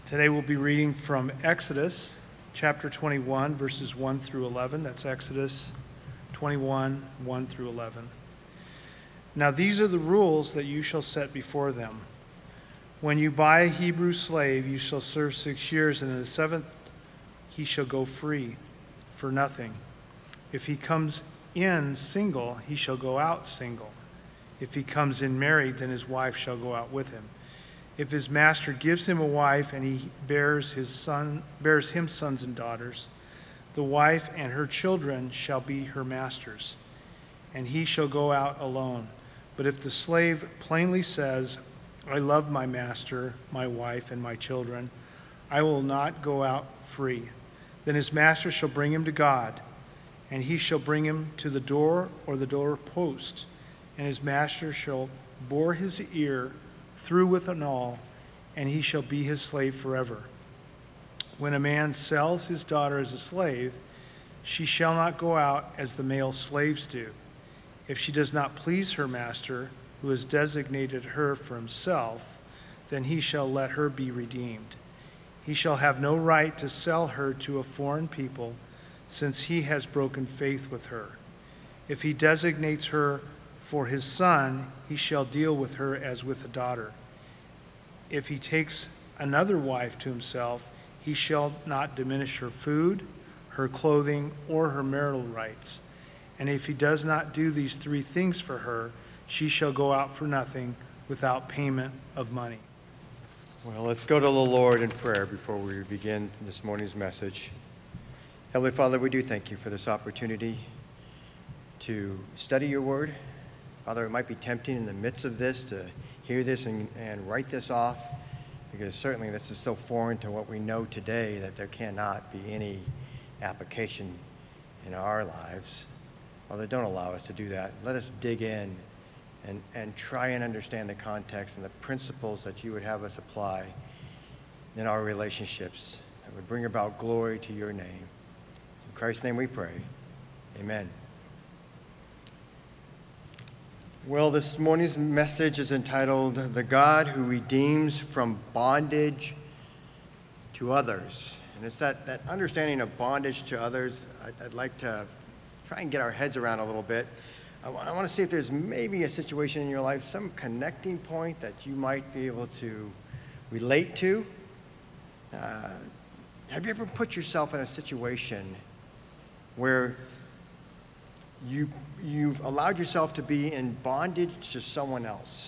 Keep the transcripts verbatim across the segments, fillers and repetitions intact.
Today we'll be reading from Exodus chapter twenty-one, verses one through eleven. That's Exodus twenty-one, one through eleven. Now these are the rules that you shall set before them. When you buy a Hebrew slave, you shall serve six years, and in the seventh he shall go free for nothing. If he comes in single, he shall go out single. If he comes in married, then his wife shall go out with him. If his master gives him a wife and he bears his son, bears him sons and daughters, the wife and her children shall be her master's, and he shall go out alone. But if the slave plainly says, I love my master, my wife, and my children, I will not go out free, then his master shall bring him to God, and he shall bring him to the door or the door post, and his master shall bore his ear through with an awl, and he shall be his slave forever. When a man sells his daughter as a slave, she shall not go out as the male slaves do. If she does not please her master, who has designated her for himself, then he shall let her be redeemed. He shall have no right to sell her to a foreign people, since he has broken faith with her. If he designates her for his son, he shall deal with her as with a daughter. If he takes another wife to himself, he shall not diminish her food, her clothing, or her marital rights. And if he does not do these three things for her, she shall go out for nothing without payment of money. Well, let's go to the Lord in prayer before we begin this morning's message. Heavenly Father, we do thank you for this opportunity to study your word. Father, it might be tempting in the midst of this to hear this and, and write this off, because certainly this is so foreign to what we know today that there cannot be any application in our lives. Father, don't allow us to do that. Let us dig in and, and try and understand the context and the principles that you would have us apply in our relationships that would bring about glory to your name. In Christ's name we pray. Amen. Well, this morning's message is entitled, The God Who Redeems from Bondage to Others. And it's that, that understanding of bondage to others I'd, I'd like to try and get our heads around a little bit. I, w- I want to see if there's maybe a situation in your life, some connecting point that you might be able to relate to. Uh, have you ever put yourself in a situation where You, you've allowed yourself to be in bondage to someone else?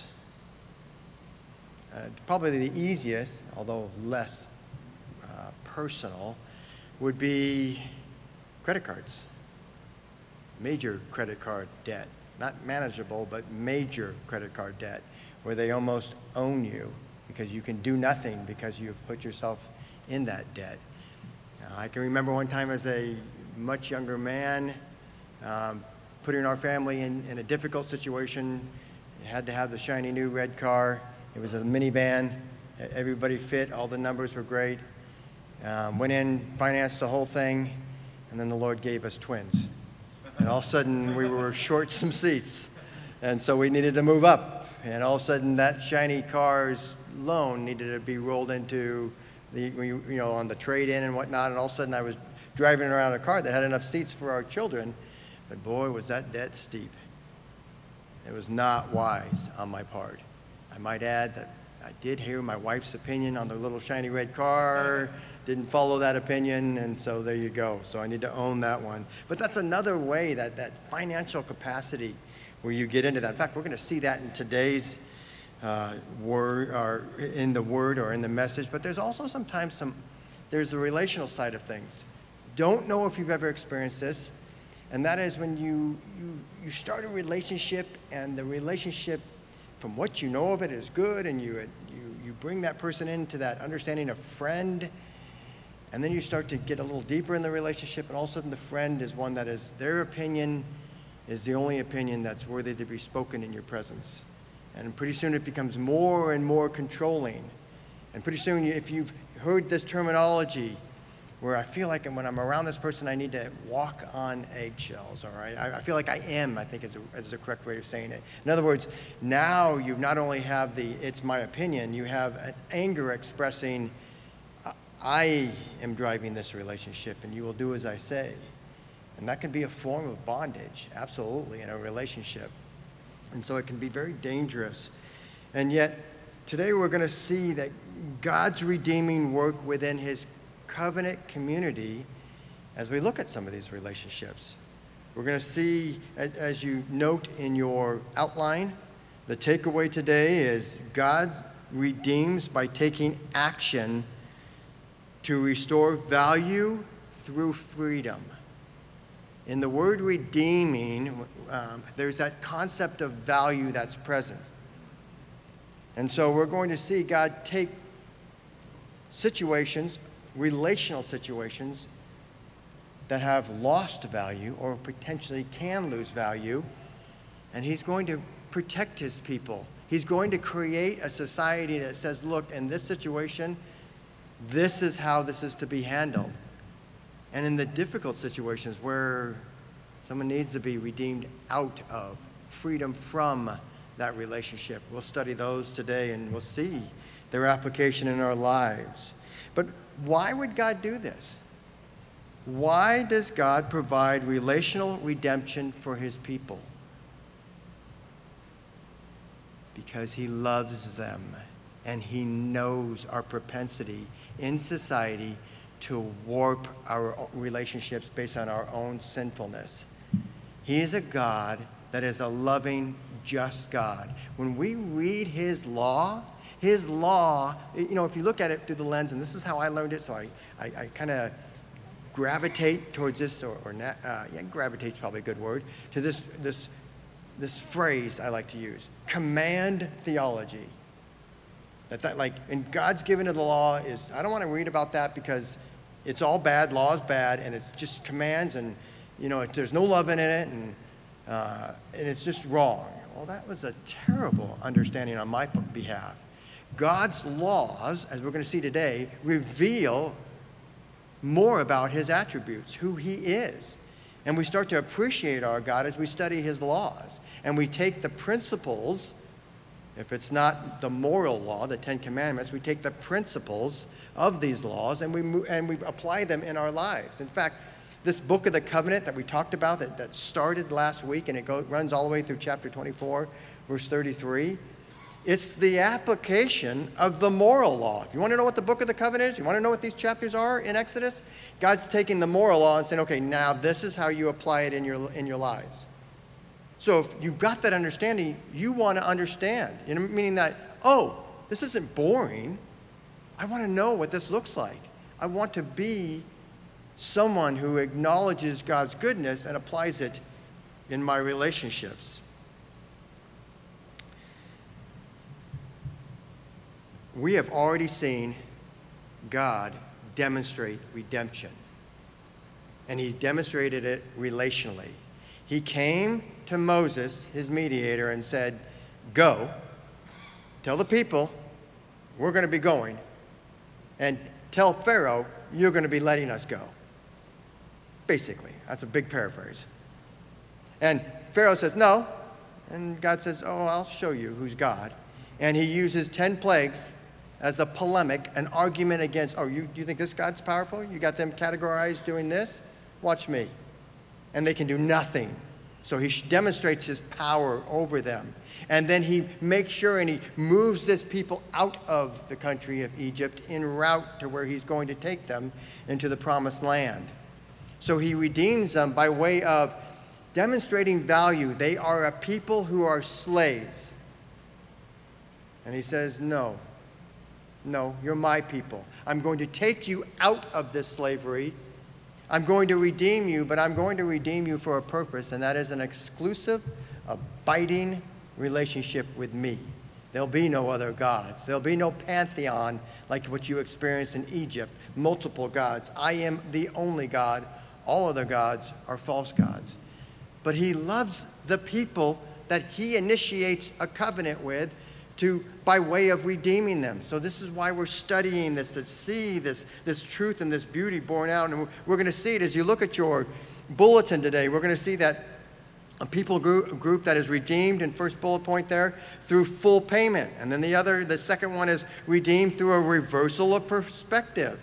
Uh, probably the easiest, although less uh, personal, would be credit cards. Major credit card debt. Not manageable, but major credit card debt, where they almost own you because you can do nothing because you've put yourself in that debt. Uh, I can remember one time as a much younger man, Um, putting our family in, in a difficult situation. You had to have the shiny new red car. It was a minivan. Everybody fit. All the numbers were great. Um, went in, financed the whole thing, and then the Lord gave us twins. And all of a sudden, we were short some seats. And so we needed to move up. And all of a sudden, that shiny car's loan needed to be rolled into the, you know, on the trade-in and whatnot. And all of a sudden, I was driving around a car that had enough seats for our children. But boy, was that debt steep. It was not wise on my part. I might add that I did hear my wife's opinion on the little shiny red car, didn't follow that opinion, and so there you go. So I need to own that one. But that's another way, that, that financial capacity where you get into that. In fact, we're going to see that in today's uh, word, or in the word or in the message. But there's also sometimes some, there's the relational side of things. Don't know if you've ever experienced this. And that is when you, you, you start a relationship, and the relationship, from what you know of it, is good, and you, you, you bring that person into that understanding of friend, and then you start to get a little deeper in the relationship, and all of a sudden the friend is one that is, their opinion is the only opinion that's worthy to be spoken in your presence. And pretty soon it becomes more and more controlling. And pretty soon, if you've heard this terminology, where I feel like when I'm around this person, I need to walk on eggshells, all right? I, I feel like I am, I think is, a, is the correct way of saying it. In other words, now you not only have the, it's my opinion, you have an anger expressing, I am driving this relationship, and you will do as I say. And that can be a form of bondage, absolutely, in a relationship. And so it can be very dangerous. And yet, today we're going to see that God's redeeming work within his covenant community as we look at some of these relationships. We're going to see, as you note in your outline, the takeaway today is God redeems by taking action to restore value through freedom. In the word redeeming, um, there's that concept of value that's present. And so we're going to see God take situations, relational situations, that have lost value or potentially can lose value, and he's going to protect his people. He's going to create a society that says, look, in this situation, this is how this is to be handled. And in the difficult situations where someone needs to be redeemed out of, freedom from that relationship, we'll study those today and we'll see their application in our lives. But why would God do this? Why does God provide relational redemption for his people? Because he loves them, and he knows our propensity in society to warp our relationships based on our own sinfulness. He is a God that is a loving, just God. When we read his law, his law, you know, if you look at it through the lens, and this is how I learned it, so I, I, I kind of gravitate towards this, or, or not, uh, yeah, gravitate's probably a good word, to this, this, this phrase I like to use, command theology. That, that like, and God's given to the law is, I don't want to read about that because it's all bad, law is bad, and it's just commands, and, you know, it, there's no love in it, and, uh, and it's just wrong. Well, that was a terrible understanding on my behalf. God's laws, as we're going to see today, reveal more about his attributes, who he is. And we start to appreciate our God as we study his laws. And we take the principles, if it's not the moral law, the Ten Commandments, we take the principles of these laws and we move, and we apply them in our lives. In fact, this book of the covenant that we talked about that, that started last week, and it go, runs all the way through chapter twenty-four, verse thirty-three, it's the application of the moral law. If you want to know what the book of the covenant is, you want to know what these chapters are in Exodus, God's taking the moral law and saying, okay, now this is how you apply it in your, in your lives. So if you've got that understanding, you want to understand, you know, meaning that, oh, this isn't boring. I want to know what this looks like. I want to be someone who acknowledges God's goodness and applies it in my relationships. We have already seen God demonstrate redemption. And he demonstrated it relationally. He came to Moses, his mediator, and said, go, tell the people, we're going to be going, and tell Pharaoh, you're going to be letting us go. Basically, that's a big paraphrase. And Pharaoh says, no. And God says, oh, I'll show you who's God. And he uses ten plagues as a polemic, an argument against, oh, you, you think this God's powerful? You got them categorized doing this? Watch me. And they can do nothing. So he demonstrates his power over them. And then he makes sure and he moves this people out of the country of Egypt en route to where he's going to take them into the promised land. So he redeems them by way of demonstrating value. They are a people who are slaves. And he says, no, no, you're my people. I'm going to take you out of this slavery. I'm going to redeem you, but I'm going to redeem you for a purpose, and that is an exclusive, abiding relationship with me. There'll be no other gods. There'll be no pantheon like what you experienced in Egypt, multiple gods. I am the only God. All other gods are false gods. But he loves the people that he initiates a covenant with to, by way of redeeming them. So this is why we're studying this, to see this, this truth and this beauty borne out. And we're going to see it as you look at your bulletin today. We're going to see that a people group, group that is redeemed in first bullet point there through full payment. And then the other, the second one is redeemed through a reversal of perspective.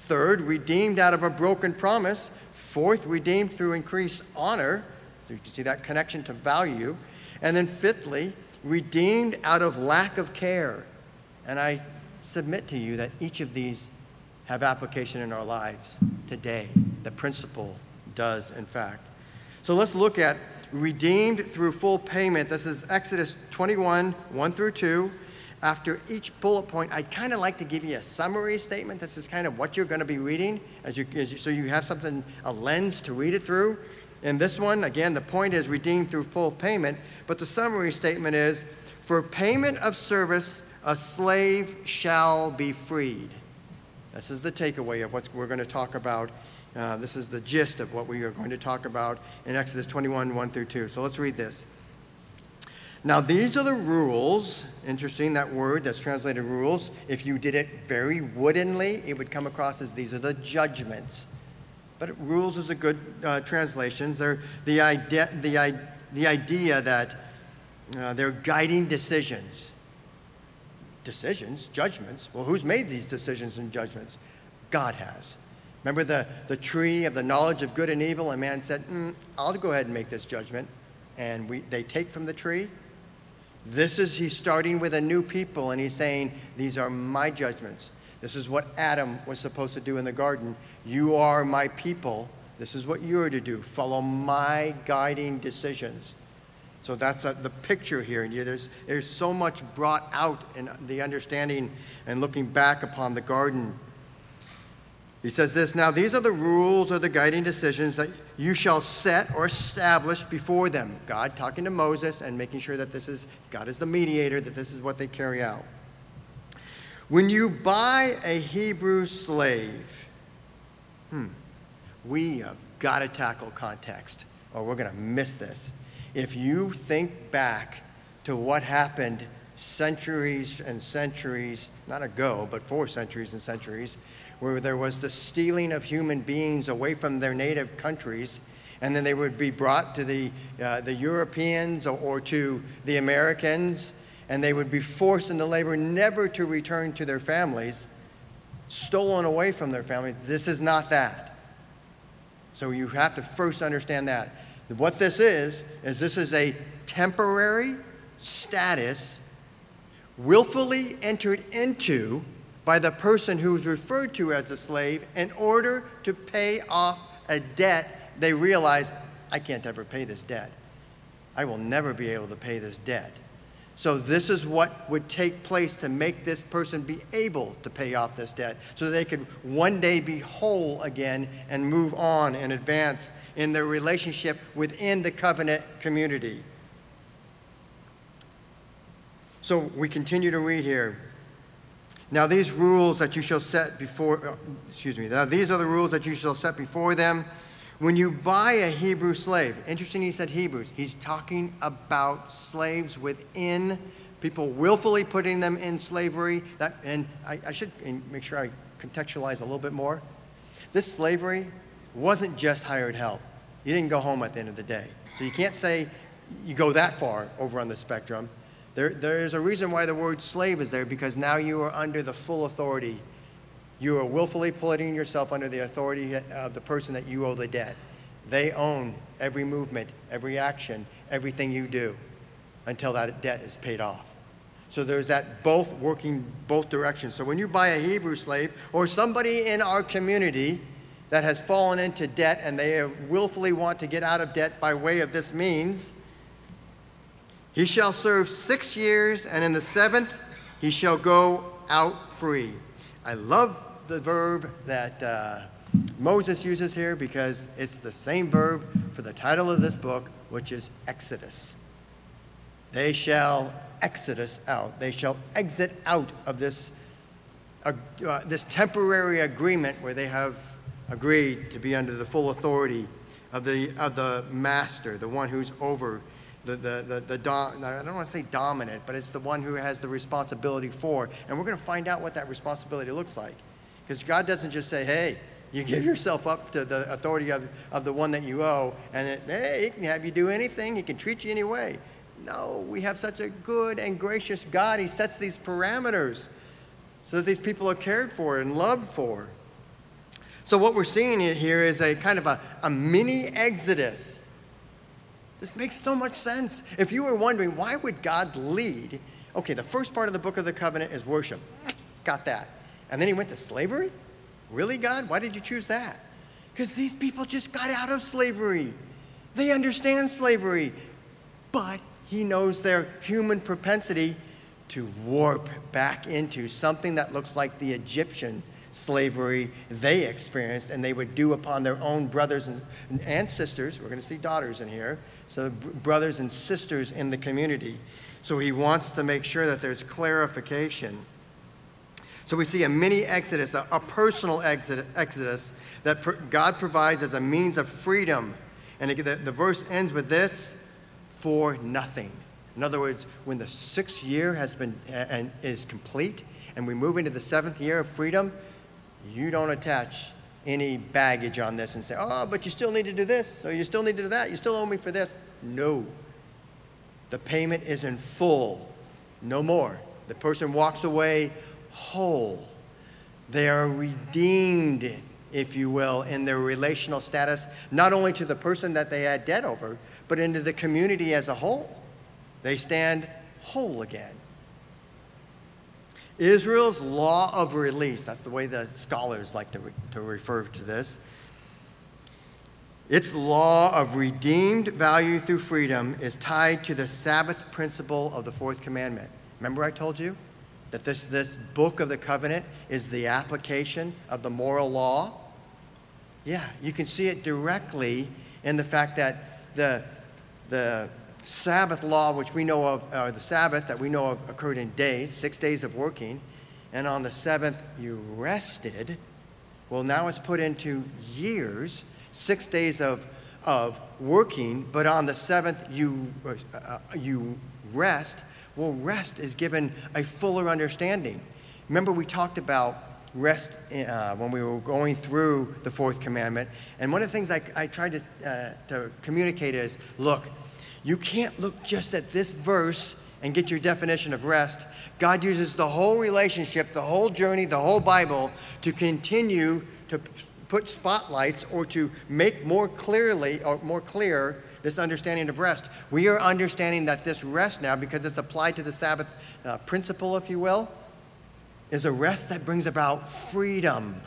Third, redeemed out of a broken promise. Fourth, redeemed through increased honor. So you can see that connection to value. And then fifthly, redeemed out of lack of care. And I submit to you that each of these have application in our lives today. The principle does, in fact. So let's look at redeemed through full payment. This is Exodus twenty-one, one through two. After each bullet point, I'd kind of like to give you a summary statement. This is kind of what you're going to be reading, as you, as you, so you have something, a lens to read it through. In this one, again, the point is redeemed through full payment, but the summary statement is, for payment of service, a slave shall be freed. This is the takeaway of what we're going to talk about. Uh, this is the gist of what we are going to talk about in Exodus twenty-one, one through two. So let's read this. Now, these are the rules. Interesting, that word that's translated rules. If you did it very woodenly, it would come across as these are the judgments. But rules is a good uh, translation. They're the idea, the, the idea that uh, they're guiding decisions. Decisions, judgments. Well, who's made these decisions and judgments? God has. Remember the, the tree of the knowledge of good and evil? And man said, mm, I'll go ahead and make this judgment. And we, they take from the tree. This is, he's starting with a new people, and he's saying, these are my judgments. This is what Adam was supposed to do in the garden. You are my people. This is what you are to do. Follow my guiding decisions. So that's a, the picture here. And there's, there's so much brought out in the understanding and looking back upon the garden. He says this, now these are the rules or the guiding decisions that you shall set or establish before them. God talking to Moses and making sure that this is, God is the mediator, that this is what they carry out. When you buy a Hebrew slave, hmm, we have got to tackle context or we're going to miss this. If you think back to what happened centuries and centuries, not ago, but four centuries and centuries, where there was the stealing of human beings away from their native countries, and then they would be brought to the, uh, the Europeans or, or to the Americans, and they would be forced into labor never to return to their families, stolen away from their families. This is not that. So you have to first understand that. What this is, is this is a temporary status willfully entered into by the person who's referred to as a slave in order to pay off a debt. They realize, I can't ever pay this debt. I will never be able to pay this debt. So this is what would take place to make this person be able to pay off this debt so they could one day be whole again and move on and advance in their relationship within the covenant community. So we continue to read here. Now these rules that you shall set before, uh, excuse me, now these are the rules that you shall set before them. When you buy a Hebrew slave, interesting he said Hebrews, he's talking about slaves within, people willfully putting them in slavery. That, and I, I should make sure I contextualize a little bit more. This slavery wasn't just hired help. You didn't go home at the end of the day. So you can't say you go that far over on the spectrum. There, there is a reason why the word slave is there, because now you are under the full authority. You are willfully putting yourself under the authority of the person that you owe the debt. They own every movement, every action, everything you do until that debt is paid off. So there's that both working both directions. So when you buy a Hebrew slave or somebody in our community that has fallen into debt and they willfully want to get out of debt by way of this means, he shall serve six years, and in the seventh he shall go out free. I love the verb that uh, Moses uses here because it's the same verb for the title of this book, which is Exodus. They shall exodus out. They shall exit out of this, uh, uh, this temporary agreement where they have agreed to be under the full authority of the, of the master, the one who's over The, the, the, the dom- I don't want to say dominant, but it's the one who has the responsibility for. And we're going to find out what that responsibility looks like. Because God doesn't just say, hey, you give yourself up to the authority of, of the one that you owe, and it, hey, he can have you do anything, he can treat you any way. No, we have such a good and gracious God. He sets these parameters so that these people are cared for and loved for. So what we're seeing here is a kind of a, a mini Exodus. This makes so much sense. If you were wondering, why would God lead? Okay, the first part of the book of the covenant is worship. Got that. And then he went to slavery? Really, God? Why did you choose that? Because these people just got out of slavery. They understand slavery. But he knows their human propensity to warp back into something that looks like the Egyptian slavery they experienced and they would do upon their own brothers and, and sisters. We're going to see daughters in here. So brothers and sisters in the community. So he wants to make sure that there's clarification. So we see a mini exodus, a, a personal exodus that pr- God provides as a means of freedom. And it, the, the verse ends with this, for nothing. In other words, when the sixth year has been uh, and is complete and we move into the seventh year of freedom, you don't attach any baggage on this and say, oh, but you still need to do this, or you still need to do that, you still owe me for this. No. The payment is in full. No more. The person walks away whole. They are redeemed, if you will, in their relational status, not only to the person that they had debt over, but into the community as a whole. They stand whole again. Israel's law of release, that's the way the scholars like to, re- to refer to this. Its law of redeemed value through freedom is tied to the Sabbath principle of the fourth commandment. Remember I told you that this, this book of the covenant is the application of the moral law? Yeah, you can see it directly in the fact that the, the Sabbath law, which we know of, or the Sabbath that we know of occurred in days, six days of working, and on the seventh you rested. Well, now it's put into years, six days of, of working, but on the seventh you, uh, you rest. Well, rest is given a fuller understanding. Remember we talked about rest uh, when we were going through the fourth commandment, and one of the things I, I tried to, uh, to communicate is, look, you can't look just at this verse and get your definition of rest. God uses the whole relationship, the whole journey, the whole Bible to continue to p- put spotlights or to make more clearly or more clear this understanding of rest. We are understanding that this rest now, because it's applied to the Sabbath uh, principle, if you will, is a rest that brings about freedom.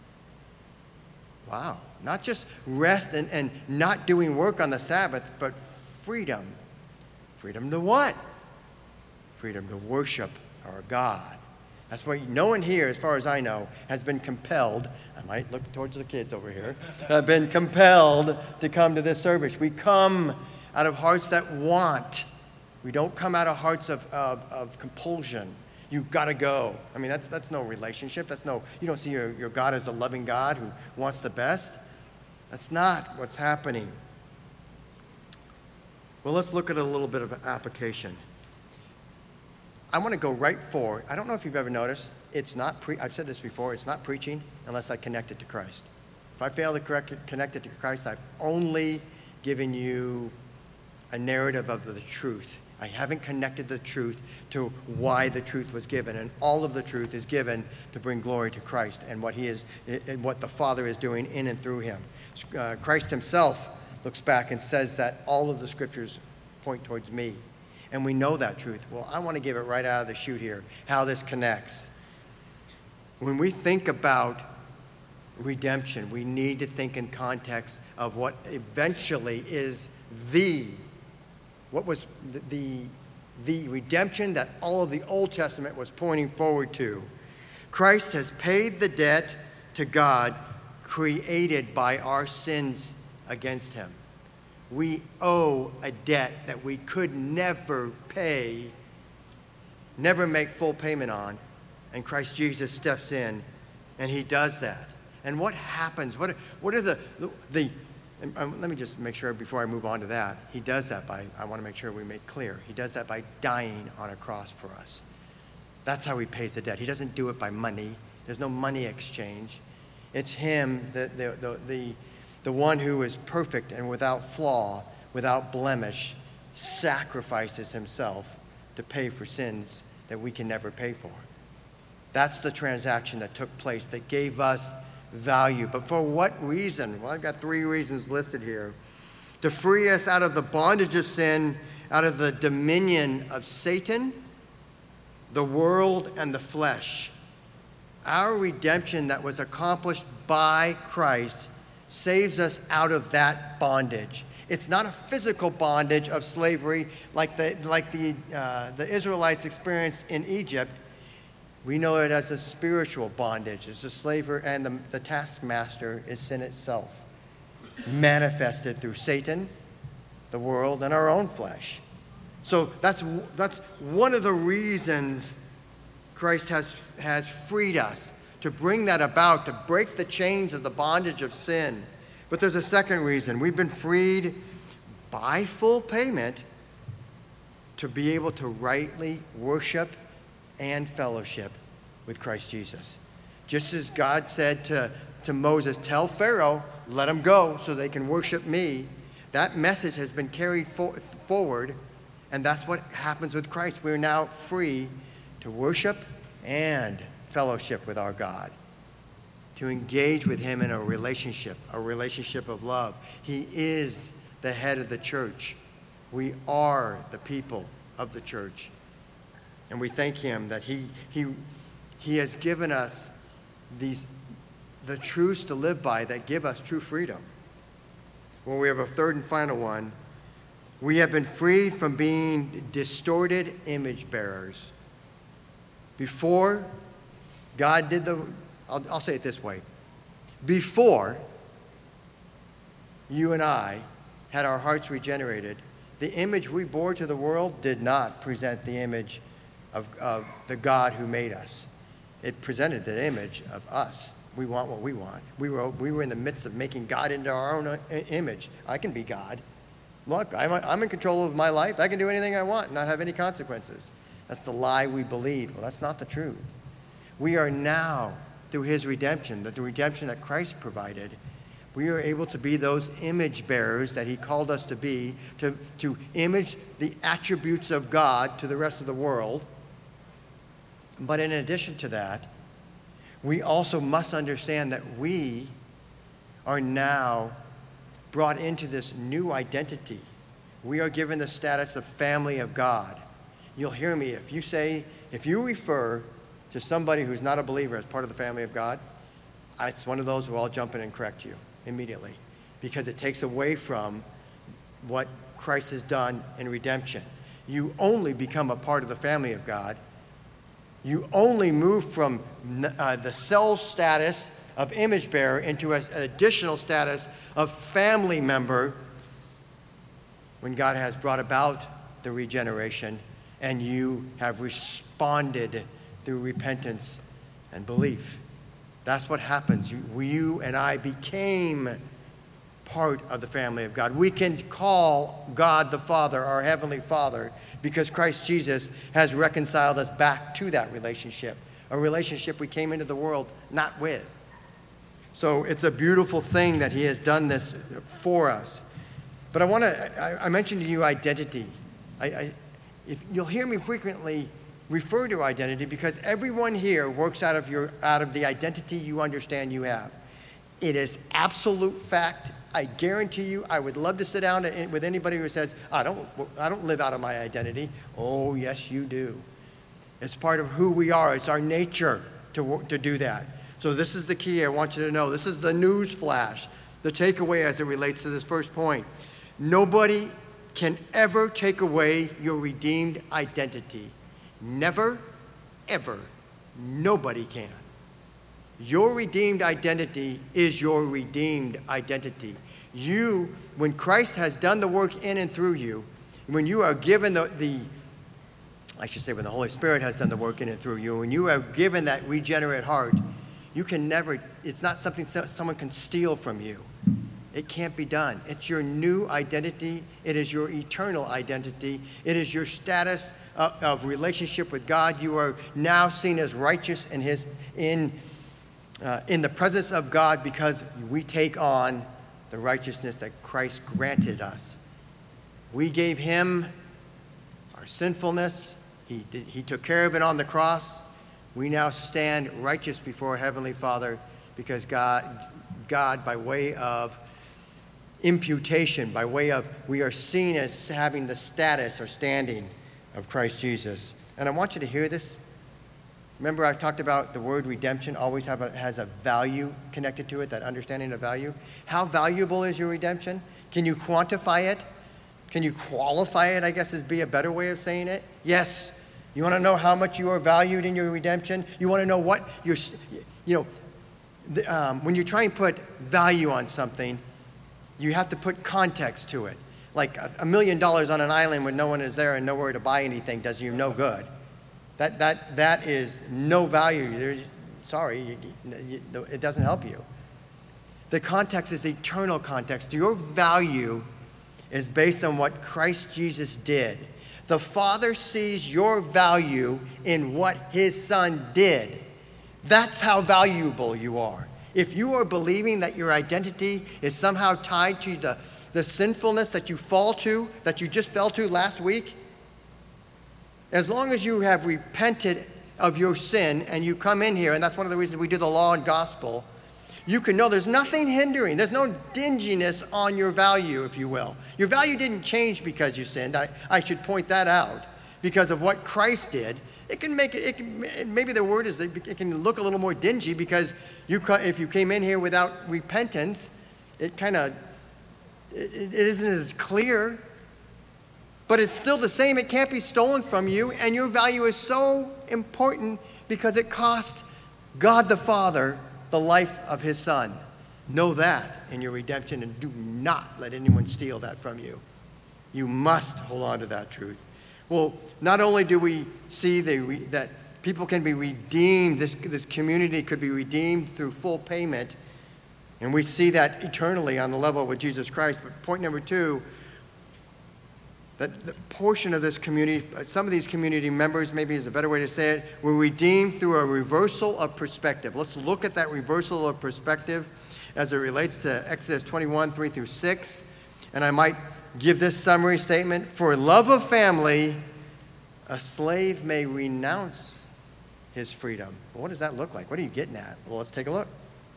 Wow. Not just rest and, and not doing work on the Sabbath, but freedom. Freedom to what? Freedom to worship our God. That's why no one here, as far as I know, has been compelled, I might look towards the kids over here, have been compelled to come to this service. We come out of hearts that want. We don't come out of hearts of, of, of compulsion. You've got to go. I mean, that's that's no relationship. That's no, you don't see your, your God as a loving God who wants the best. That's not what's happening. Well, let's look at a little bit of application. I want to go right forward. I don't know if you've ever noticed, it's not pre- I've said this before, it's not preaching unless I connect it to Christ. If I fail to correct it, connect it to Christ, I've only given you a narrative of the truth. I haven't connected the truth to why the truth was given, and all of the truth is given to bring glory to Christ and what he is, and what the Father is doing in and through him. Uh, Christ himself looks back and says that all of the scriptures point towards me. And we know that truth. Well, I want to give it right out of the chute here, how this connects. When we think about redemption, we need to think in context of what eventually is the, what was the, the, the redemption that all of the Old Testament was pointing forward to. Christ has paid the debt to God created by our sins against him. We owe a debt that we could never pay, never make full payment on, and Christ Jesus steps in, and he does that. And what happens? What, what are the, the, the um, let me just make sure before I move on to that, he does that by, I want to make sure we make clear, he does that by dying on a cross for us. That's how he pays the debt. He doesn't do it by money. There's no money exchange. It's him, the, the, the, the The one who is perfect and without flaw, without blemish, sacrifices himself to pay for sins that we can never pay for. That's the transaction that took place that gave us value. But for what reason? Well, I've got three reasons listed here. To free us out of the bondage of sin, out of the dominion of Satan, the world, and the flesh. Our redemption that was accomplished by Christ saves us out of that bondage. It's not a physical bondage of slavery like the, like the, uh, the Israelites experienced in Egypt. We know it as a spiritual bondage. It's a slavery, and the, the taskmaster is sin itself, manifested through Satan, the world, and our own flesh. So that's, that's one of the reasons Christ has, has freed us, to bring that about, to break the chains of the bondage of sin. But there's a second reason. We've been freed by full payment to be able to rightly worship and fellowship with Christ Jesus. Just as God said to, to Moses, tell Pharaoh, let them go so they can worship me. That message has been carried for, forward, and that's what happens with Christ. We're now free to worship and fellowship with our God, to engage with him in a relationship, a relationship of love. He is the head of the church. We are the people of the church. And we thank him that he, he, he has given us these, the truths to live by that give us true freedom. Well, we have a third and final one. We have been freed from being distorted image bearers. Before God did the, I'll, I'll say it this way. Before you and I had our hearts regenerated, the image we bore to the world did not present the image of, of the God who made us. It presented the image of us. We want what we want. We were, we were in the midst of making God into our own image. I can be God. Look, I'm, I'm in control of my life. I can do anything I want and not have any consequences. That's the lie we believe. Well, that's not the truth. We are now, through his redemption, the redemption that Christ provided, we are able to be those image bearers that he called us to be, to, to image the attributes of God to the rest of the world. But in addition to that, we also must understand that we are now brought into this new identity. We are given the status of family of God. You'll hear me if you say, if you refer to somebody who's not a believer as part of the family of God, it's one of those who I'll jump in and correct you immediately, because it takes away from what Christ has done in redemption. You only become a part of the family of God. You only move from uh, the cell status of image bearer into a, an additional status of family member when God has brought about the regeneration and you have responded through repentance and belief. That's what happens. You, you and I became part of the family of God. We can call God the Father, our Heavenly Father, because Christ Jesus has reconciled us back to that relationship, a relationship we came into the world not with. So it's a beautiful thing that he has done this for us. But I want to, I, I mentioned to you identity. I, I, if you'll hear me frequently refer to identity because everyone here works out of your out of the identity you understand you have. It is absolute fact. I guarantee you, I would love to sit down with anybody who says, I don't, I don't live out of my identity. Oh, yes, you do. It's part of who we are. It's our nature to, to do that. So this is the key I want you to know. This is the news flash, the takeaway as it relates to this first point. Nobody can ever take away your redeemed identity. Never, ever. Nobody can. Your redeemed identity is your redeemed identity. You, when Christ has done the work in and through you, when you are given the, the, I should say when the Holy Spirit has done the work in and through you, when you are given that regenerate heart, you can never, it's not something someone can steal from you. It can't be done. It's your new identity. It is your eternal identity. It is your status of, of relationship with God. You are now seen as righteous in his, in Uh, in the presence of God because we take on the righteousness that Christ granted us. We gave him our sinfulness. He, did, he took care of it on the cross. We now stand righteous before Heavenly Father because God, God, by way of imputation, by way of we are seen as having the status or standing of Christ Jesus. And I want you to hear this. Remember, I talked about the word redemption always have a, has a value connected to it, that understanding of value. How valuable is your redemption? Can you quantify it? Can you qualify it, I guess, is be a better way of saying it? Yes. You want to know how much you are valued in your redemption? You want to know what you're, you know, the, um, when you try and put value on something, you have to put context to it. Like a, a million dollars on an island when no one is there and nowhere to buy anything does you no good. That, that, that is no value. There's, sorry, you, you, it doesn't help you. The context is eternal context. Your value is based on what Christ Jesus did. The Father sees your value in what His Son did. That's how valuable you are. If you are believing that your identity is somehow tied to the, the sinfulness that you fall to, that you just fell to last week, as long as you have repented of your sin and you come in here, and that's one of the reasons we do the law and gospel, you can know there's nothing hindering. There's no dinginess on your value, if you will. Your value didn't change because you sinned. I, I should point that out. Because of what Christ did, it can make it, it can, maybe the word is, it can look a little more dingy because you, if you came in here without repentance, it kind of, it, it isn't as clear. But it's still the same. It can't be stolen from you. And your value is so important because it cost God the Father the life of His Son. Know that in your redemption, and do not let anyone steal that from you. You must hold on to that truth. Well, not only do we see the, that people can be redeemed, this, this community could be redeemed through full payment, and we see that eternally on the level with Jesus Christ. But point number two, that the portion of this community, some of these community members, maybe is a better way to say it, were redeemed through a reversal of perspective. Let's look at that reversal of perspective as it relates to Exodus twenty-one, three through six. And I might give this summary statement. For love of family, a slave may renounce his freedom. Well, what does that look like? What are you getting at? Well, let's take a look.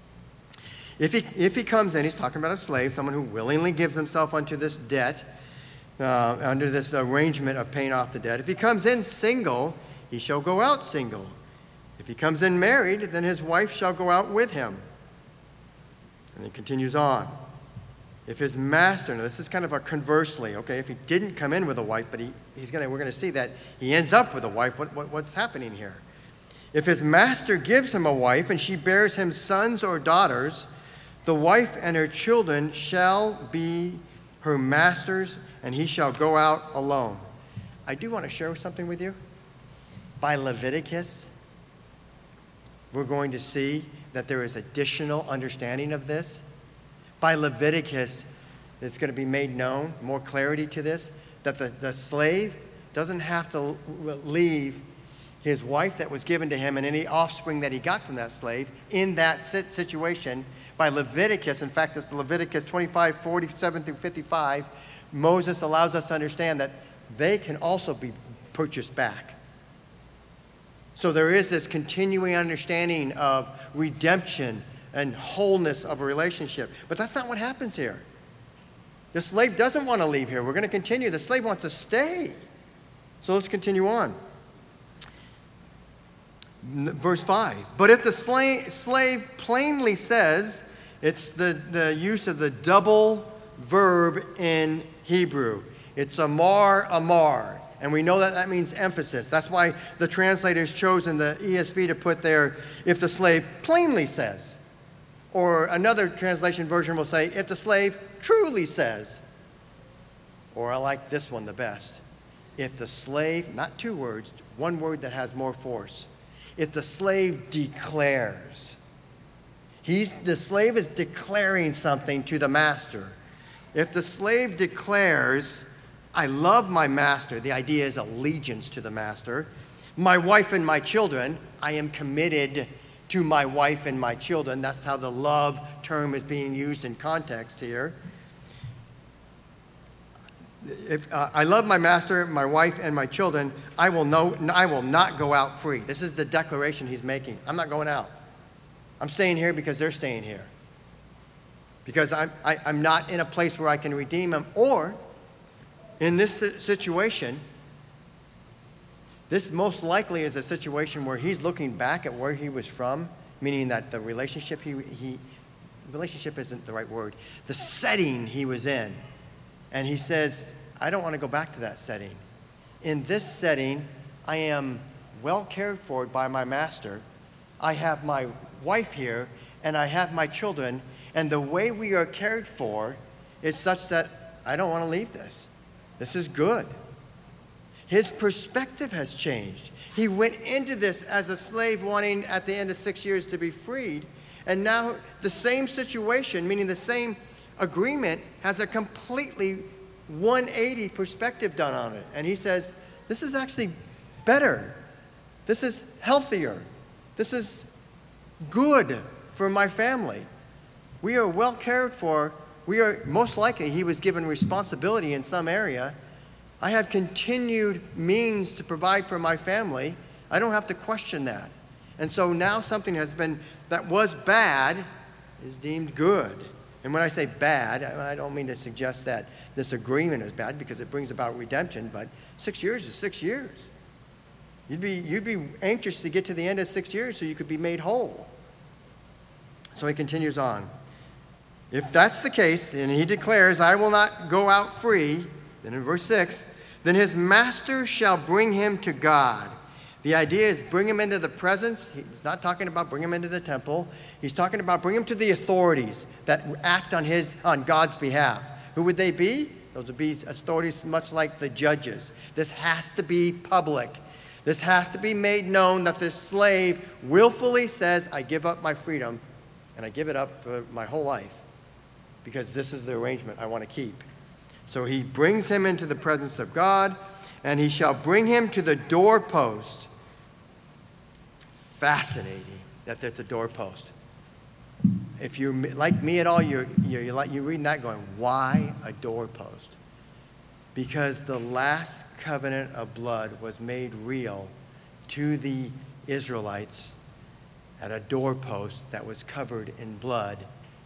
If he, if he comes in, he's talking about a slave, someone who willingly gives himself unto this debt, Uh, under this arrangement of paying off the debt. If he comes in single, he shall go out single. If he comes in married, then his wife shall go out with him. And he continues on. If his master, now this is kind of a conversely, okay, if he didn't come in with a wife, but he, he's gonna, we're going to see that he ends up with a wife, what, what, what's happening here? If his master gives him a wife and she bears him sons or daughters, the wife and her children shall be her master's, and he shall go out alone. I do want to share something with you. By Leviticus, we're going to see that there is additional understanding of this. By Leviticus, it's going to be made known, more clarity to this, that the, the slave doesn't have to leave his wife that was given to him and any offspring that he got from that slave in that situation. By Leviticus, in fact, it's Leviticus twenty-five, forty-seven through fifty-five, Moses allows us to understand that they can also be purchased back. So there is this continuing understanding of redemption and wholeness of a relationship. But that's not what happens here. The slave doesn't want to leave here. We're going to continue. The slave wants to stay. So let's continue on. Verse five. But if the slave, slave plainly says, it's the, the use of the double verb in Hebrew. It's amar, amar. And we know that that means emphasis. That's why the translators chose in the E S V to put there, if the slave plainly says. Or another translation version will say, if the slave truly says. Or I like this one the best. If the slave, not two words, one word that has more force. If the slave declares. He's, the slave is declaring something to the master. If the slave declares, I love my master, the idea is allegiance to the master. My wife and my children, I am committed to my wife and my children. That's how the love term is being used in context here. If uh, I love my master, my wife, and my children, I will, no, I will not go out free. This is the declaration he's making. I'm not going out. I'm staying here because they're staying here. Because I'm, I, I'm not in a place where I can redeem them. Or, in this situation, this most likely is a situation where he's looking back at where he was from, meaning that the relationship he, he relationship isn't the right word, the setting he was in. And he says, I don't want to go back to that setting. In this setting, I am well cared for by my master. I have my wife here, and I have my children, and the way we are cared for is such that I don't want to leave this. This is good. His perspective has changed. He went into this as a slave wanting at the end of six years to be freed, and now the same situation, meaning the same agreement, has a completely one eighty perspective done on it. And he says, this is actually better. This is healthier. This is good for my family. We are well cared for. We are, most likely, he was given responsibility in some area. I have continued means to provide for my family. I don't have to question that. And so now something has been, that was bad, is deemed good. And when I say bad, I don't mean to suggest that this agreement is bad because it brings about redemption, but six years is six years. You'd be, you'd be anxious to get to the end of six years so you could be made whole. So he continues on. If that's the case, and he declares, I will not go out free, then in verse six, then his master shall bring him to God. The idea is bring him into the presence. He's not talking about bring him into the temple. He's talking about bring him to the authorities that act on his, on God's behalf. Who would they be? Those would be authorities much like the judges. This has to be public. This has to be made known that this slave willfully says, I give up my freedom, and I give it up for my whole life, because this is the arrangement I want to keep. So he brings him into the presence of God, and he shall bring him to the doorpost. Fascinating that there's a doorpost. If you're like me at all, you're, you're, you're, like, you're reading that going, why a doorpost? Because the last covenant of blood was made real to the Israelites at a doorpost that was covered in blood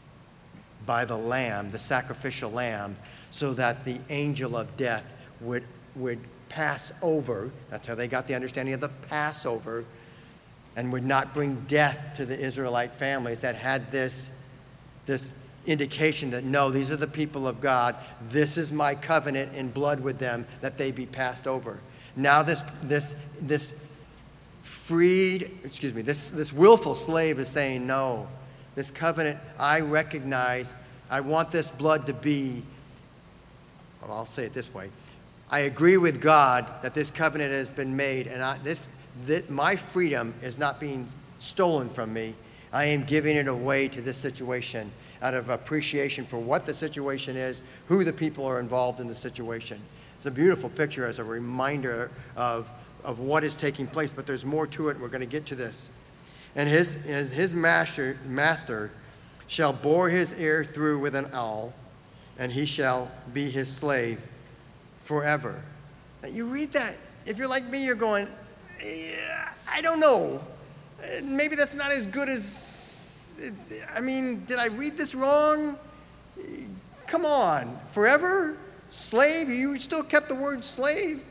by the lamb, the sacrificial lamb, so that the angel of death would, would pass over. That's how they got the understanding of the Passover, and would not bring death to the Israelite families that had this, this indication that, no, these are the people of God. This is my covenant in blood with them, that they be passed over. Now this, this, this freed, excuse me, this, this willful slave is saying, no, this covenant, I recognize, I want this blood to be, well, I'll say it this way. I agree with God that this covenant has been made, and I, this, that my freedom is not being stolen from me. I am giving it away to this situation out of appreciation for what the situation is, who the people are involved in the situation. It's a beautiful picture as a reminder of, of what is taking place, but there's more to it, and we're going to get to this. And his, his, his master, master shall bore his ear through with an awl, and he shall be his slave forever. Now, you read that. If you're like me, you're going, yeah, I don't know. Maybe that's not as good as, it's, I mean, did I read this wrong? Come on, forever? Slave? You still kept the word slave?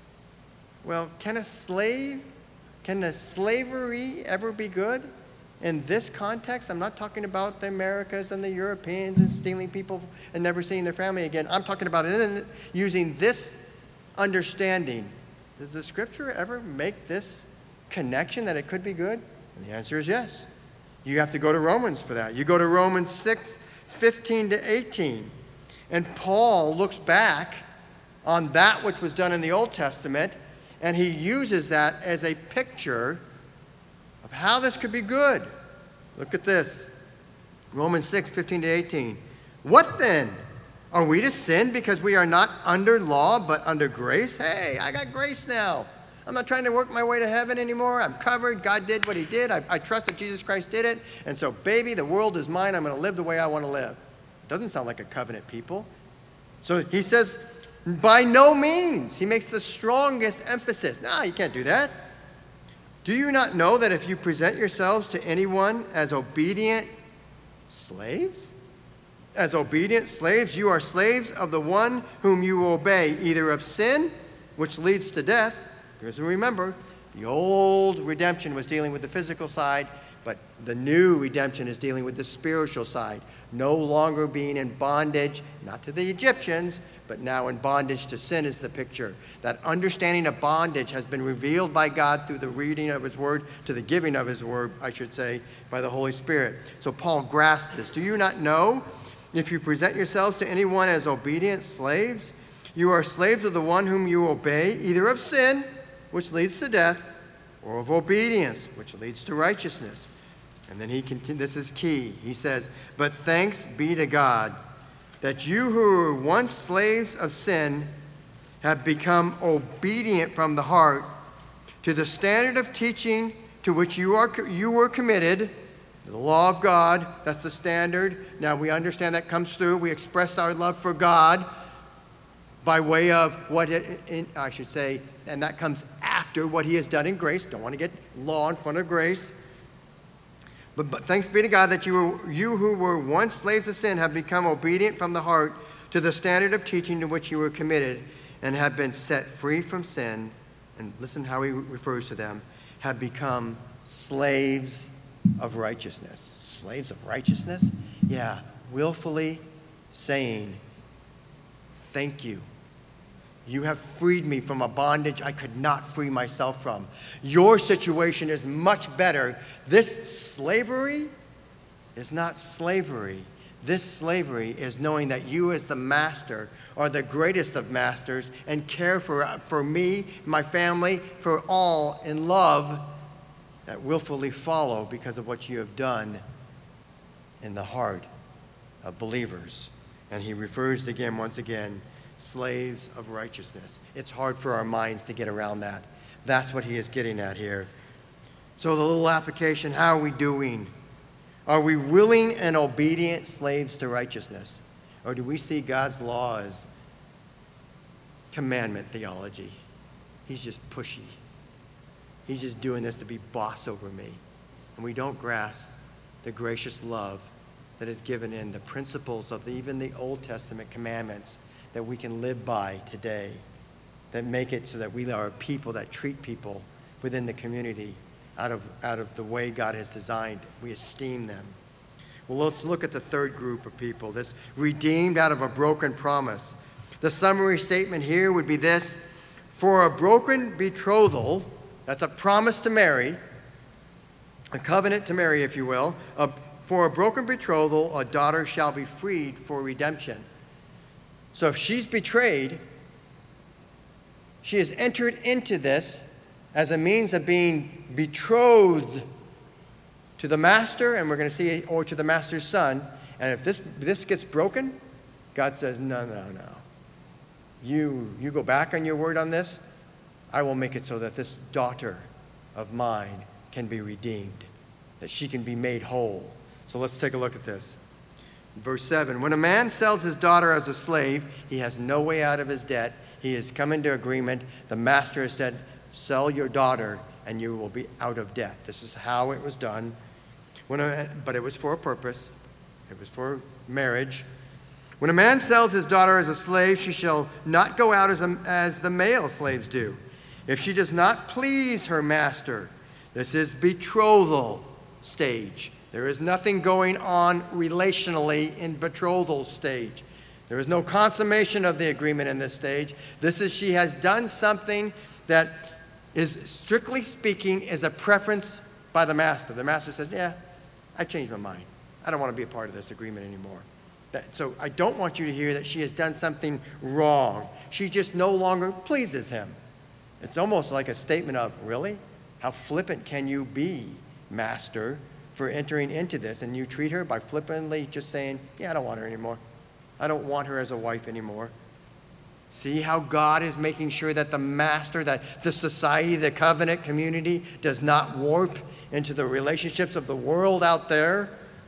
Well, can a slave, can a slavery ever be good? In this context, I'm not talking about the Americas and the Europeans and stealing people and never seeing their family again. I'm talking about it using this understanding. Does the scripture ever make this connection that it could be good? And the answer is yes. You have to go to Romans for that. You go to Romans six, fifteen to eighteen. And Paul looks back on that which was done in the Old Testament, and he uses that as a picture of how this could be good. Look at this. Romans six, fifteen to eighteen. What then? Are we to sin because we are not under law but under grace? Hey, I got grace now. I'm not trying to work my way to heaven anymore. I'm covered. God did what he did. I, I trust that Jesus Christ did it. And so, baby, the world is mine. I'm going to live the way I want to live. It doesn't sound like a covenant people. So he says, by no means. He makes the strongest emphasis. No, you can't do that. Do you not know that if you present yourselves to anyone as obedient slaves? As obedient slaves, you are slaves of the one whom you obey, either of sin, which leads to death. Because remember, the old redemption was dealing with the physical side, but the new redemption is dealing with the spiritual side. No longer being in bondage, not to the Egyptians, but now in bondage to sin is the picture. That understanding of bondage has been revealed by God through the reading of his word, to the giving of his word, I should say, by the Holy Spirit. So Paul grasped this. Do you not know, if you present yourselves to anyone as obedient slaves, you are slaves of the one whom you obey, either of sin, which leads to death, or of obedience, which leads to righteousness. And then he continues, this is key. He says, but thanks be to God that you who were once slaves of sin have become obedient from the heart to the standard of teaching to which you are you were committed, the law of God. That's the standard. Now we understand that comes through. We express our love for God by way of what, it, in, I should say, and that comes after what he has done in grace. Don't want to get law in front of grace. But, but thanks be to God that you, were, you who were once slaves of sin have become obedient from the heart to the standard of teaching to which you were committed, and have been set free from sin. And listen how he refers to them. Have become slaves of righteousness. Slaves of righteousness? Yeah, willfully saying, thank you. You have freed me from a bondage I could not free myself from. Your situation is much better. This slavery is not slavery. This slavery is knowing that you as the master are the greatest of masters and care for, for me, my family, for all in love that willfully follow because of what you have done in the heart of believers. And he refers again, once again, slaves of righteousness. It's hard for our minds to get around that. That's what he is getting at here. So the little application, how are we doing? Are we willing and obedient slaves to righteousness? Or do we see God's law as commandment theology? He's just pushy. He's just doing this to be boss over me. And we don't grasp the gracious love that is given in the principles of the, even the Old Testament commandments that we can live by today, that make it so that we are a people that treat people within the community out of, out of the way God has designed. We esteem them. Well, let's look at the third group of people, this redeemed out of a broken promise. The summary statement here would be this: for a broken betrothal, that's a promise to marry, a covenant to marry, if you will, a, for a broken betrothal, a daughter shall be freed for redemption. So if she's betrayed, she has entered into this as a means of being betrothed to the master, and we're going to see, or to the master's son. And if this this gets broken, God says, no, no, no. You, you go back on your word on this. I will make it so that this daughter of mine can be redeemed, that she can be made whole. So let's take a look at this. Verse seven, when a man sells his daughter as a slave, he has no way out of his debt. He has come into agreement. The master has said, sell your daughter and you will be out of debt. This is how it was done. When a, but it was for a purpose. It was for marriage. When a man sells his daughter as a slave, she shall not go out as, a, as the male slaves do. If she does not please her master, this is betrothal stage. There is nothing going on relationally in betrothal stage. There is no consummation of the agreement in this stage. This is she has done something that is, strictly speaking, is a preference by the master. The master says, yeah, I changed my mind. I don't want to be a part of this agreement anymore. That, so I don't want you to hear that she has done something wrong. She just no longer pleases him. It's almost like a statement of, really? How flippant can you be, master, for entering into this? And you treat her by flippantly just saying, yeah, I don't want her anymore. I don't want her as a wife anymore. See how God is making sure that the master, that the society, the covenant community does not warp into the relationships of the world out there?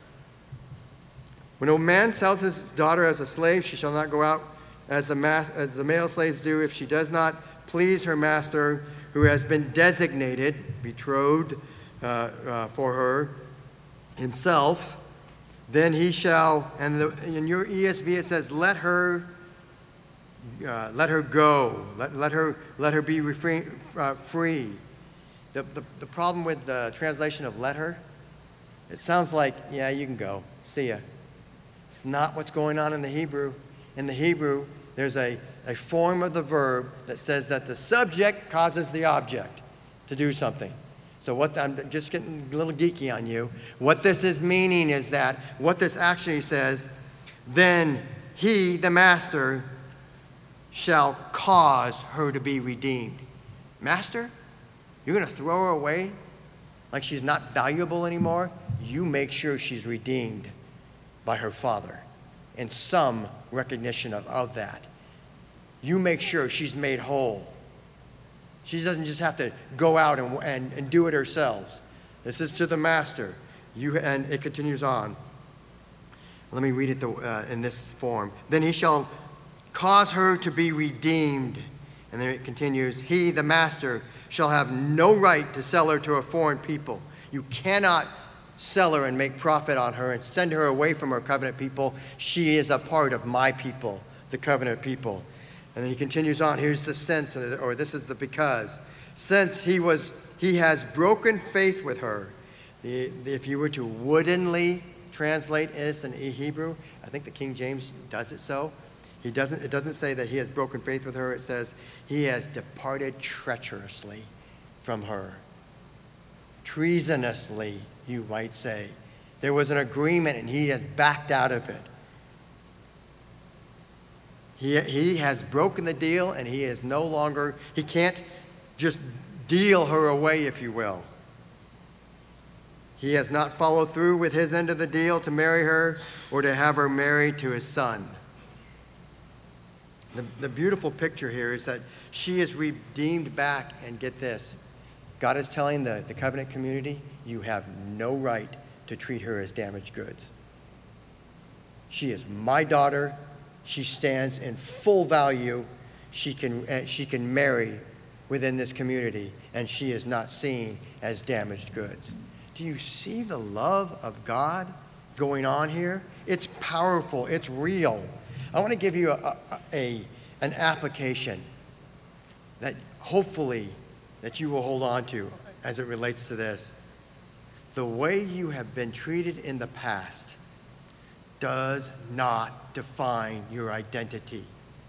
When a man sells his daughter as a slave, she shall not go out as the, mas- as the male slaves do. If she does not please her master, who has been designated, betrothed uh, uh, for her himself, then he shall, and the, in your E S V it says, let her, uh, let her go, let, let her, let her be refrain, uh, free. The, the, the problem with the translation of let her, it sounds like, yeah, you can go, see ya. It's not what's going on in the Hebrew. In the Hebrew, there's a, a form of the verb that says that the subject causes the object to do something. So what I'm just getting a little geeky on you. What this is meaning is that what this actually says, then he, the master, shall cause her to be redeemed. Master, you're going to throw her away like she's not valuable anymore? You make sure she's redeemed by her father and some recognition of, of that. You make sure she's made whole. She doesn't just have to go out and, and, and do it herself. This is to the master. You, and it continues on. Let me read it the, uh, in this form. Then he shall cause her to be redeemed. And then it continues, he, the master, shall have no right to sell her to a foreign people. You cannot sell her and make profit on her and send her away from her covenant people. She is a part of my people, the covenant people. And then he continues on. Here's the sense, or this is the because. Since he was, he has broken faith with her. The, if you were to woodenly translate this in Hebrew, I think the King James does it so. He doesn't. It doesn't say that he has broken faith with her. It says he has departed treacherously from her. Treasonously, you might say. There was an agreement and he has backed out of it. He, he has broken the deal and he is no longer, he can't just deal her away, if you will. He has not followed through with his end of the deal to marry her or to have her married to his son. The, the beautiful picture here is that she is redeemed back, and get this, God is telling the, the covenant community, you have no right to treat her as damaged goods. She is my daughter. She stands in full value. She can, uh, she can marry within this community, and she is not seen as damaged goods. Do you see the love of God going on here? It's powerful. It's real. I want to give you a, a, a, an application that hopefully that you will hold on to as it relates to this. The way you have been treated in the past does not define your identity.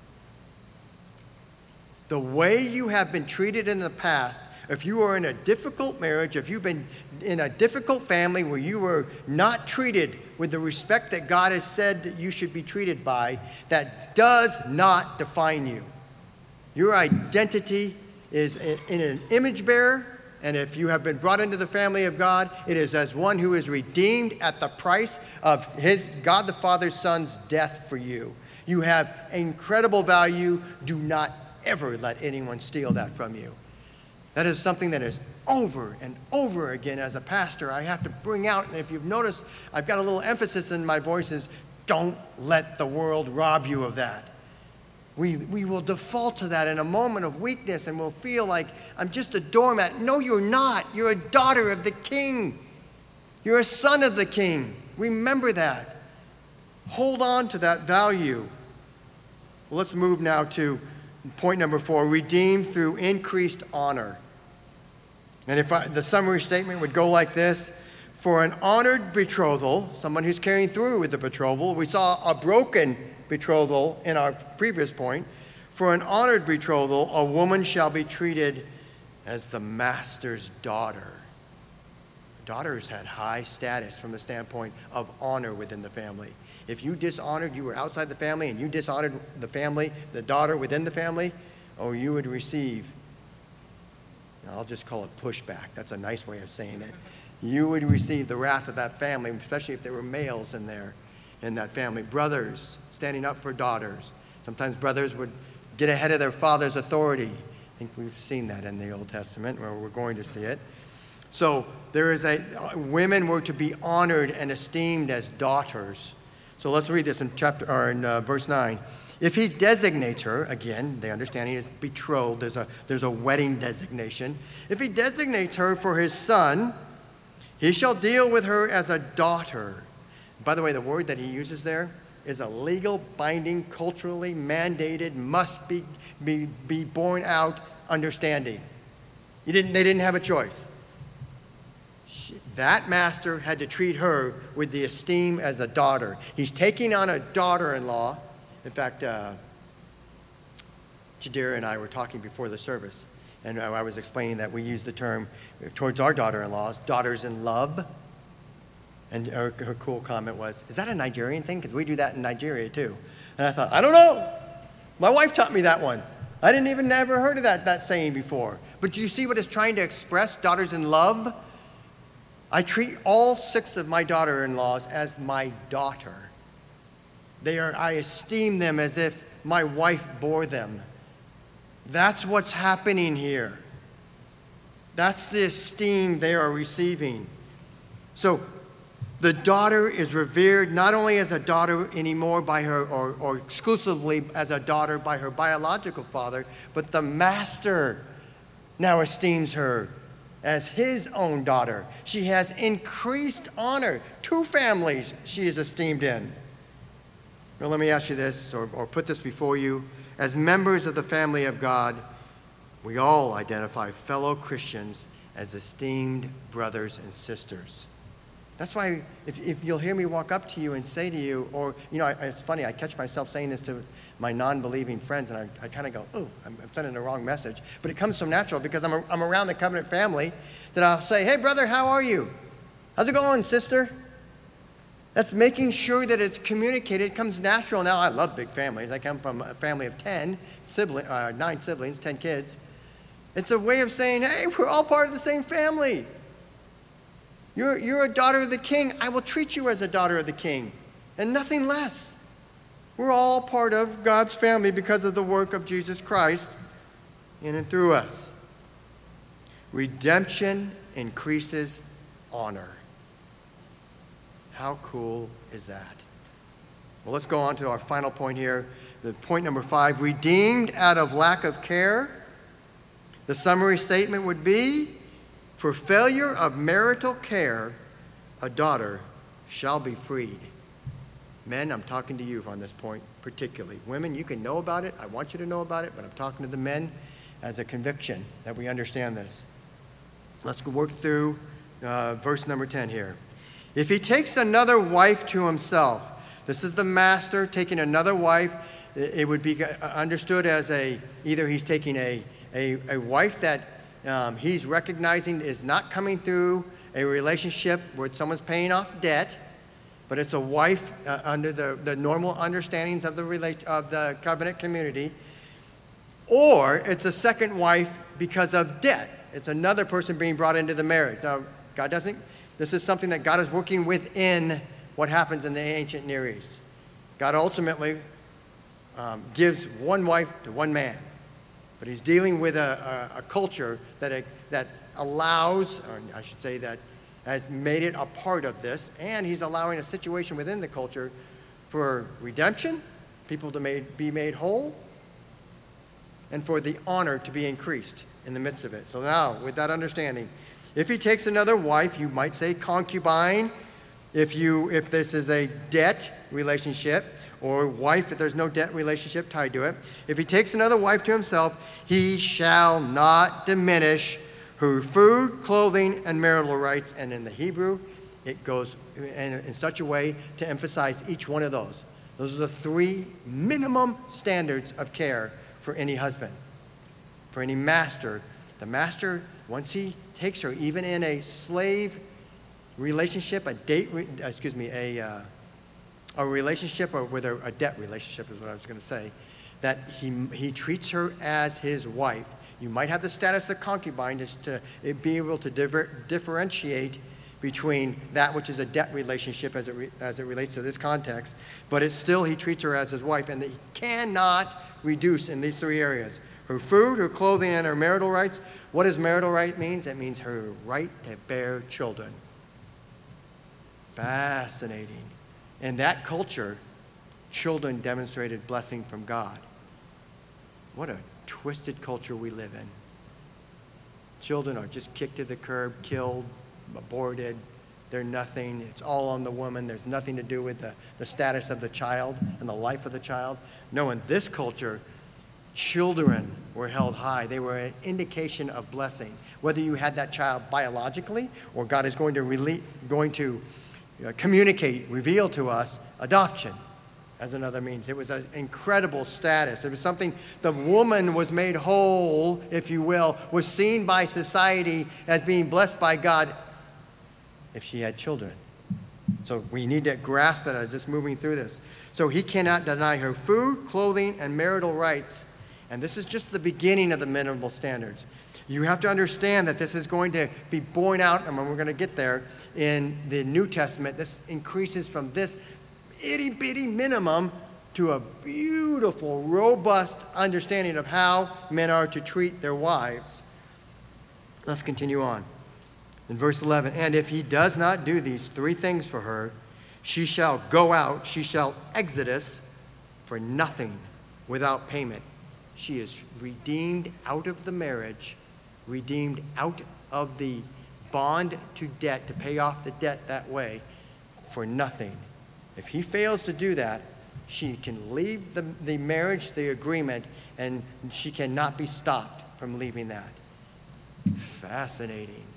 The way you have been treated in the past, if you are in a difficult marriage, if you've been in a difficult family where you were not treated with the respect that God has said that you should be treated by, that does not define you. Your identity is in an image bearer, and if you have been brought into the family of God, it is as one who is redeemed at the price of his God the Father's Son's death for you. You have incredible value. Do not ever let anyone steal that from you. That is something that is over and over again as a pastor I have to bring out. And if you've noticed, I've got a little emphasis in my voice is don't let the world rob you of that. We, we will default to that in a moment of weakness and we'll feel like I'm just a doormat. No, you're not. You're a daughter of the King. You're a son of the King. Remember that. Hold on to that value. Well, let's move now to point number four, redeemed through increased honor. And if I, the summary statement would go like this: for an honored betrothal, someone who's carrying through with the betrothal, we saw a broken betrothal in our previous point. For an honored betrothal, a woman shall be treated as the master's daughter. Daughters had high status from the standpoint of honor within the family. If you dishonored, you were outside the family, and you dishonored the family, the daughter within the family, oh, you would receive, I'll just call it pushback. That's a nice way of saying it. You would receive the wrath of that family, especially if there were males in there, in that family. Brothers standing up for daughters. Sometimes brothers would get ahead of their father's authority. I think we've seen that in the Old Testament, or we're going to see it. So there is a, women were to be honored and esteemed as daughters. So let's read this in chapter or in uh, verse nine. If he designates her, again, the understanding is betrothed, there's a, there's a wedding designation. If he designates her for his son, he shall deal with her as a daughter. By the way, the word that he uses there is a legal, binding, culturally mandated, must be, be, be borne out understanding. You didn't, they didn't have a choice. She, that master had to treat her with the esteem as a daughter. He's taking on a daughter-in-law. In fact, uh, Jadira and I were talking before the service, and I was explaining that we use the term towards our daughter-in-laws, daughters-in-love. And her, her cool comment was, is that a Nigerian thing? Because we do that in Nigeria too. And I thought, I don't know. My wife taught me that one. I didn't even never heard of that, that saying before. But do you see what it's trying to express, daughters in love? I treat all six of my daughter-in-laws as my daughter. They are, I esteem them as if my wife bore them. That's what's happening here. That's the esteem they are receiving. So the daughter is revered not only as a daughter anymore by her, or, or exclusively as a daughter by her biological father, but the master now esteems her as his own daughter. She has increased honor. Two families she is esteemed in. Well, let me ask you this, or, or put this before you. As members of the family of God, we all identify fellow Christians as esteemed brothers and sisters. That's why if, if you'll hear me walk up to you and say to you, or, you know, I, it's funny, I catch myself saying this to my non-believing friends, and I, I kind of go, oh, I'm, I'm sending the wrong message. But it comes so natural because I'm, a, I'm around the covenant family that I'll say, hey, brother, how are you? How's it going, sister? That's making sure that it's communicated. It comes natural. Now, I love big families. I come from a family of ten siblings, uh, nine siblings, ten kids. It's a way of saying, hey, we're all part of the same family. You're, you're a daughter of the king. I will treat you as a daughter of the king, and nothing less. We're all part of God's family because of the work of Jesus Christ in and through us. Redemption increases honor. How cool is that? Well, let's go on to our final point here. The point number five, redeemed out of lack of care. The summary statement would be, for failure of marital care, a daughter shall be freed. Men, I'm talking to you on this point particularly. Women, you can know about it. I want you to know about it, but I'm talking to the men as a conviction that we understand this. Let's go work through uh, verse number ten here. If he takes another wife to himself, this is the master taking another wife. It would be understood as a, either he's taking a, a, a wife that um, he's recognizing is not coming through a relationship where someone's paying off debt, but it's a wife uh, under the, the normal understandings of the, rela- of the covenant community, or it's a second wife because of debt. It's another person being brought into the marriage. Now, God doesn't, this is something that God is working within what happens in the ancient Near East. God ultimately um, gives one wife to one man, but he's dealing with a, a, a culture that, it, that allows, or I should say that has made it a part of this, and he's allowing a situation within the culture for redemption, people to made, be made whole, and for the honor to be increased in the midst of it. So now, with that understanding, if he takes another wife, you might say concubine, if, you, if this is a debt relationship, or wife if there's no debt relationship tied to it. If he takes another wife to himself, he shall not diminish her food, clothing, and marital rights. And in the Hebrew, it goes in, in such a way to emphasize each one of those. Those are the three minimum standards of care for any husband, for any master. The master, once he takes her, even in a slave relationship, a date, excuse me, a uh, a relationship, or with a, a debt relationship is what I was going to say, that he he treats her as his wife. You might have the status of concubine just to be able to diver, differentiate between that which is a debt relationship as it re, as it relates to this context, but it's still he treats her as his wife, and that he cannot reduce in these three areas: her food, her clothing, and her marital rights. What does marital right means? It means her right to bear children. Fascinating. In that culture, children demonstrated blessing from God. What a twisted culture we live in. Children are just kicked to the curb, killed, aborted. They're nothing. It's all on the woman. There's nothing to do with the, the status of the child and the life of the child. No, in this culture, children were held high. They were an indication of blessing. Whether you had that child biologically or God is going to, rele- going to uh, communicate, reveal to us adoption as another means. It was an incredible status. It was something the woman was made whole, if you will, was seen by society as being blessed by God if she had children. So we need to grasp it as this moving through this. So he cannot deny her food, clothing, and marital rights. And this is just the beginning of the minimal standards. You have to understand that this is going to be borne out, and when we're going to get there in the New Testament, this increases from this itty-bitty minimum to a beautiful, robust understanding of how men are to treat their wives. Let's continue on. In verse eleven, and if he does not do these three things for her, she shall go out, she shall exodus for nothing without payment. She is redeemed out of the marriage, redeemed out of the bond to debt, to pay off the debt that way, for nothing. If he fails to do that, she can leave the, the marriage, the agreement, and she cannot be stopped from leaving that. Fascinating.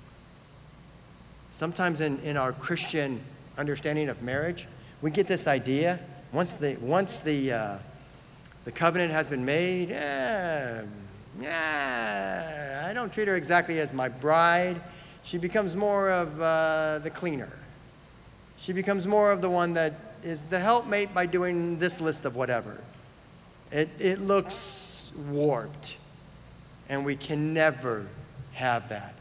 Sometimes in, in our Christian understanding of marriage, we get this idea, once the, once the, uh, the covenant has been made, eh, eh, I don't treat her exactly as my bride. She becomes more of uh, the cleaner. She becomes more of the one that is the helpmate by doing this list of whatever. It, it looks warped, and we can never have that.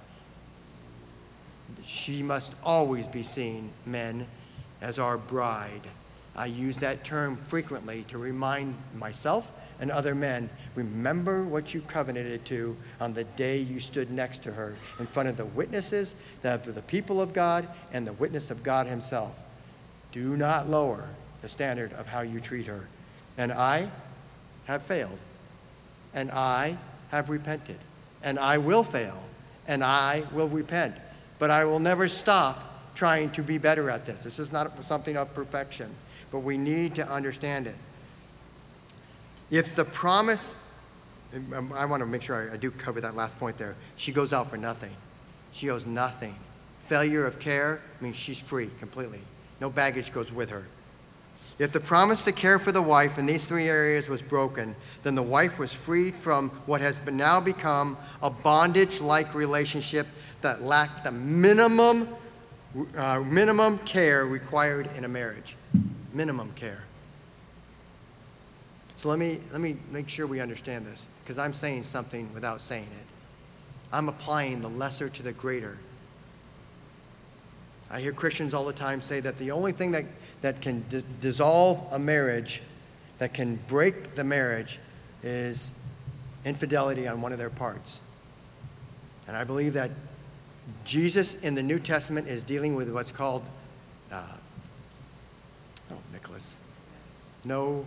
She must always be seen, men, as our bride. I use that term frequently to remind myself and other men, remember what you covenanted to on the day you stood next to her in front of the witnesses, the, the people of God, and the witness of God himself. Do not lower the standard of how you treat her. And I have failed, and I have repented, and I will fail, and I will repent. But I will never stop trying to be better at this. This is not something of perfection, but we need to understand it. If the promise, I want to make sure I do cover that last point there. She goes out for nothing. She owes nothing. Failure of care means she's free completely. No baggage goes with her. If the promise to care for the wife in these three areas was broken, then the wife was freed from what has been now become a bondage-like relationship that lacked the minimum, uh, minimum care required in a marriage. Minimum care. So let me, let me make sure we understand this, because I'm saying something without saying it. I'm applying the lesser to the greater. I hear Christians all the time say that the only thing that, that can d- dissolve a marriage, that can break the marriage, is infidelity on one of their parts. And I believe that Jesus in the New Testament is dealing with what's called, uh, oh, Nicholas, no,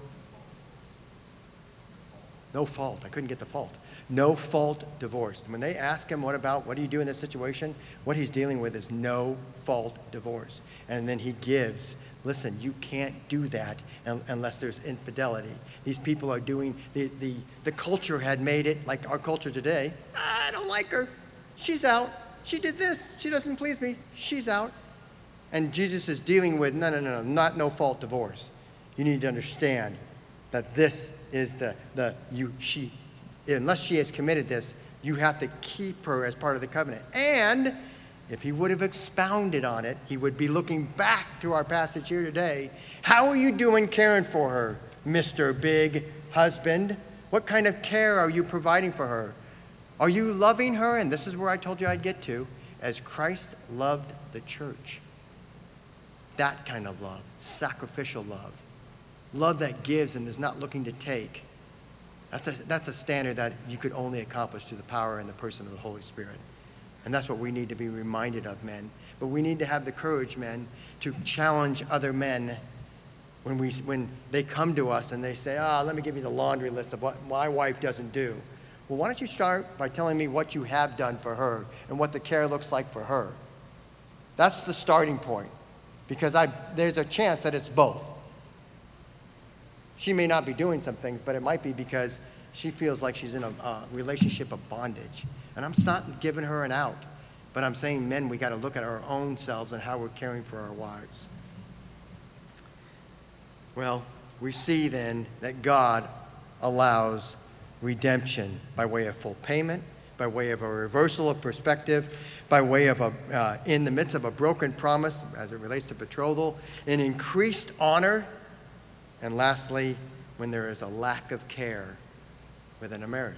no fault. I couldn't get the fault. No fault divorce. When they ask him, what about, what do you do in this situation? What he's dealing with is no fault divorce. And then he gives, listen, you can't do that unless there's infidelity. These people are doing, the, the, the culture had made it, like our culture today, I don't like her. She's out. She did this. She doesn't please me. She's out. And Jesus is dealing with, no, no, no, no, not no fault divorce. You need to understand that this is the, the you, she, unless she has committed this, you have to keep her as part of the covenant. And if he would have expounded on it, he would be looking back to our passage here today. How are you doing caring for her, Mister Big Husband? What kind of care are you providing for her? Are you loving her? And this is where I told you I'd get to, as Christ loved the church. That kind of love, sacrificial love. Love that gives and is not looking to take. That's a, that's a standard that you could only accomplish through the power and the person of the Holy Spirit. And that's what we need to be reminded of, men. But we need to have the courage, men, to challenge other men When, we, when they come to us and they say, ah, let me give you the laundry list of what my wife doesn't do. Well, why don't you start by telling me what you have done for her and what the care looks like for her? That's the starting point, because I, there's a chance that it's both. She may not be doing some things, but it might be because she feels like she's in a uh, relationship of bondage. And I'm not giving her an out, but I'm saying, men, we got to look at our own selves and how we're caring for our wives. Well, we see then that God allows redemption by way of full payment, by way of a reversal of perspective, by way of a, uh, in the midst of a broken promise as it relates to betrothal, an increased honor, and lastly, when there is a lack of care within a marriage.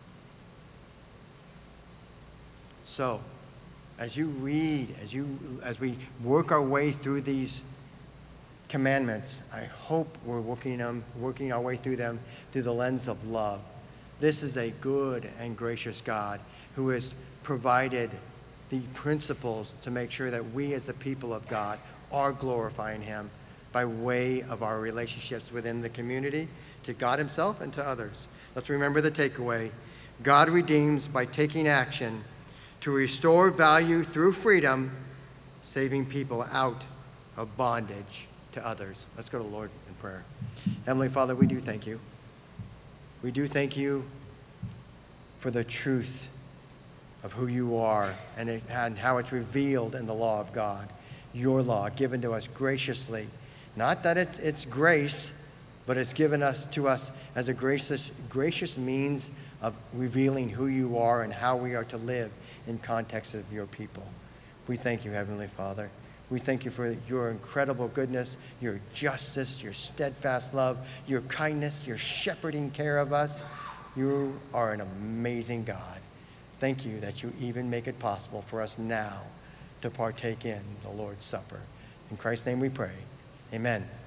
So, as you read, as you, as we work our way through these commandments, I hope we're working them, working our way through them through the lens of love. This is a good and gracious God who has provided the principles to make sure that we as the people of God are glorifying him by way of our relationships within the community, to God himself and to others. Let's remember the takeaway. God redeems by taking action to restore value through freedom, saving people out of bondage to others. Let's go to the Lord in prayer. Heavenly Father, we do thank you. We do thank you for the truth of who you are and, it, and how it's revealed in the law of God, your law given to us graciously. Not that it's, it's grace, but it's given us to us as a gracious, gracious means of revealing who you are and how we are to live in context of your people. We thank you, Heavenly Father. We thank you for your incredible goodness, your justice, your steadfast love, your kindness, your shepherding care of us. You are an amazing God. Thank you that you even make it possible for us now to partake in the Lord's Supper. In Christ's name we pray. Amen.